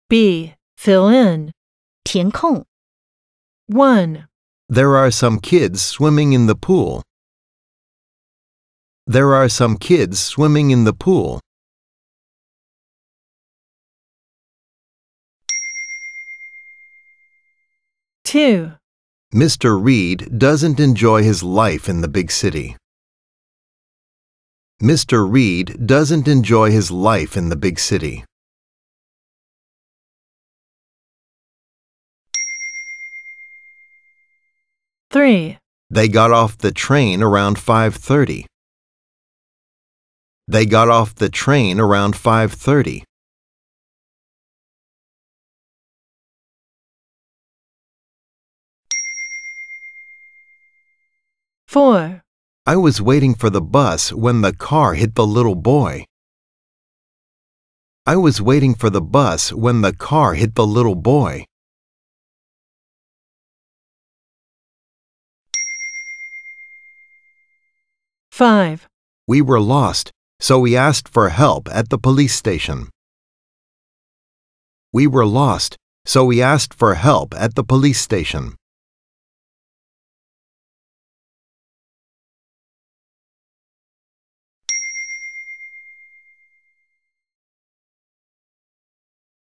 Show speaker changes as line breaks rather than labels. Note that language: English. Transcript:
B. Fill in.
填空
1,
There are some kids swimming in the pool. There are some kids swimming in the pool.
Two,
Mr. Reed doesn't enjoy his life in the big city. Mr. Reed doesn't enjoy his life in the big city.
three,
They got off the train around 5:30. They got off the train around 5:30.
four,
I was waiting for the bus when the car hit the little boy. I was waiting for the bus when the car hit the little boy.
five,
We were lost, so we asked for help at the police station. We were lost, so we asked for help at the police station.